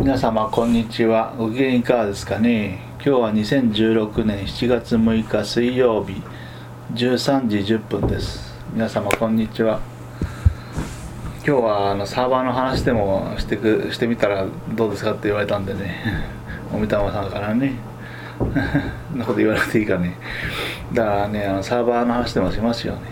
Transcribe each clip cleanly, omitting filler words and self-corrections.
皆様こんにちは。ご機嫌いかがですかね。今日は2016年7月6日水曜日13時10分です。皆様こんにちは。今日はサーバーの話でもしてみたらどうですかって言われたんでねおみたまさんからねそんなこと言わなくていいかね。だからねサーバーの話でもしますよね。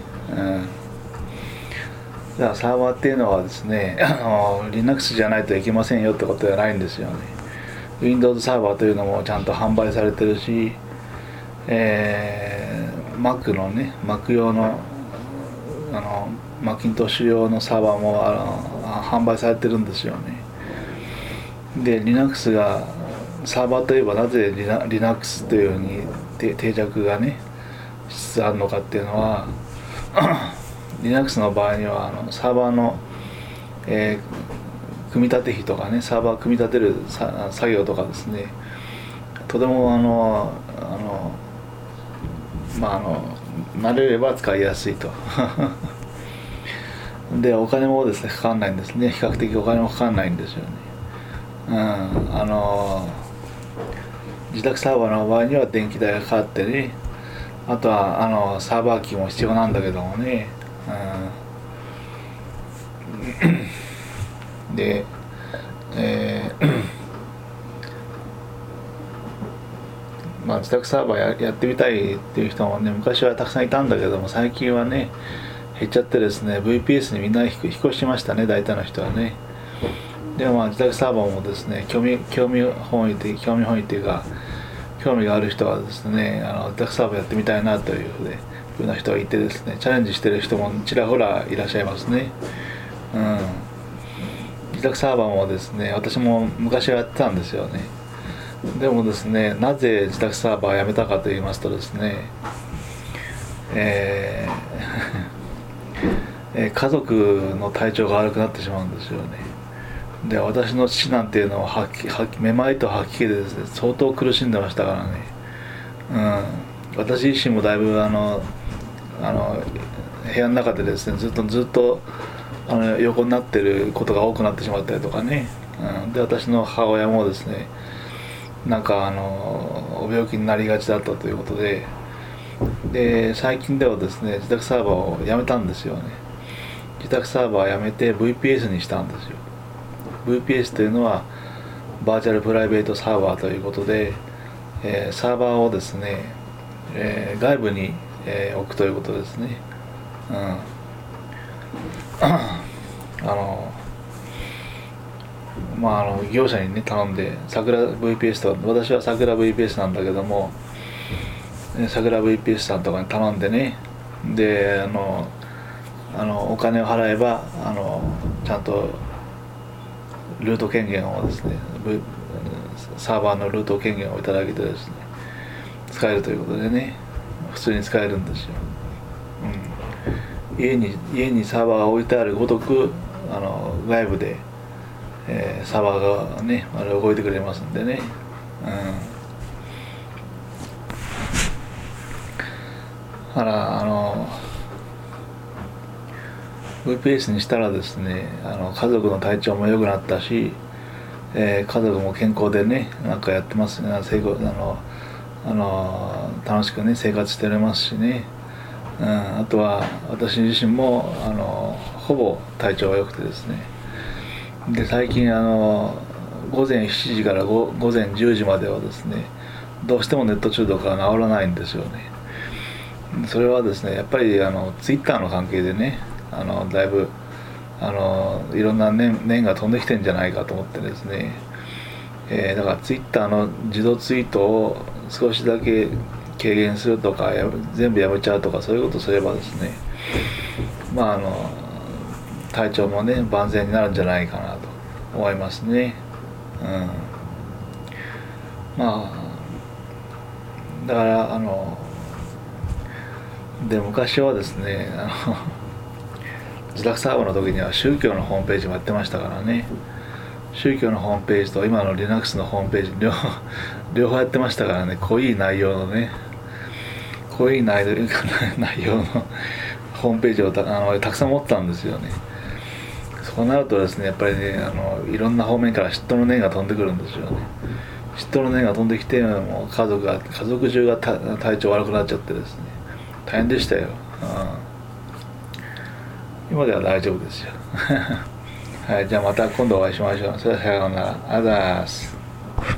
だからサーバーっていうのはですねLinux じゃないといけませんよってことじゃないんですよね。 Windows サーバーというのもちゃんと販売されてるし、Mac のね Mac 用のマッキントッシュ用のサーバーも販売されてるんですよね。で Linux がサーバーといえばなぜ Linux というように定着がねしつつあるのかっていうのはLinux の場合にはサーバーの、組み立て費とかね、サーバー組み立てる作業とかですね、とても慣れれば使いやすいとでお金もですねかかんないんですね。比較的お金もかかんないんですよね。自宅サーバーの場合には電気代がかかってね、あとはサーバー機も必要なんだけどもね、で、自宅サーバー やってみたいっていう人もね昔はたくさんいたんだけども、最近はね減っちゃってですね VPS にみんな引っ越しましたね、大体の人はね。でも自宅サーバーもですね興味本位っていうか興味がある人はですね自宅サーバーやってみたいなというふうな人がいてですね、チャレンジしてる人もちらほらいらっしゃいますね。自宅サーバーもですね私も昔はやってたんですよね。でもですねなぜ自宅サーバーをやめたかと言いますとですね、家族の体調が悪くなってしまうんですよね。で私の父なんていうのはめまいと吐き気でですね相当苦しんでましたからね。私自身もだいぶ部屋の中でですねずっと横になってることが多くなってしまったりとかね、で私の母親もですねなんかお病気になりがちだったということで最近ではですね自宅サーバーをやめたんですよね。自宅サーバーをやめて VPS にしたんですよ。 VPS というのはバーチャルプライベートサーバーということで、サーバーをですね、外部に、置くということですね。業者にね頼んで桜 VPS とか、私は桜 VPS なんだけども桜 VPS さんとかに頼んでね、でお金を払えばちゃんとルート権限をですねサーバーのルート権限をいただけてですね使えるということでね普通に使えるんですよ。家にサーバーが置いてあるごとく外部で、サーバーがね動いてくれますんでね。VPS にしたらですね家族の体調も良くなったし、家族も健康でねなんかやってますね。楽しくね生活しておりますしね。あとは私自身もほぼ体調が良くてですね、で最近午前7時から午前10時まではですねどうしてもネット中毒が治らないんですよね。それはですねやっぱりツイッターの関係でねだいぶいろんな念が飛んできてんじゃないかと思ってですね、だからツイッターの自動ツイートを少しだけ軽減するとか全部やめちゃうとかそういうことすればですね体調もね万全になるんじゃないかなと思いますね。だからで昔はですね自宅サーバーの時には宗教のホームページもやってましたからね。宗教のホームページと今の Linux のホームページ両方やってましたからね。濃い内容のホームページをたくさん持ってたんですよね。 そうなるとですね、やっぱりね、いろんな方面から嫉妬の念が飛んでくるんですよね。嫉妬の念が飛んできて、もう家族中が体調悪くなっちゃってですね、大変でしたよ。今では大丈夫ですよ。はい、じゃあまた今度お会いしましょう。それではさようなら。あざーす。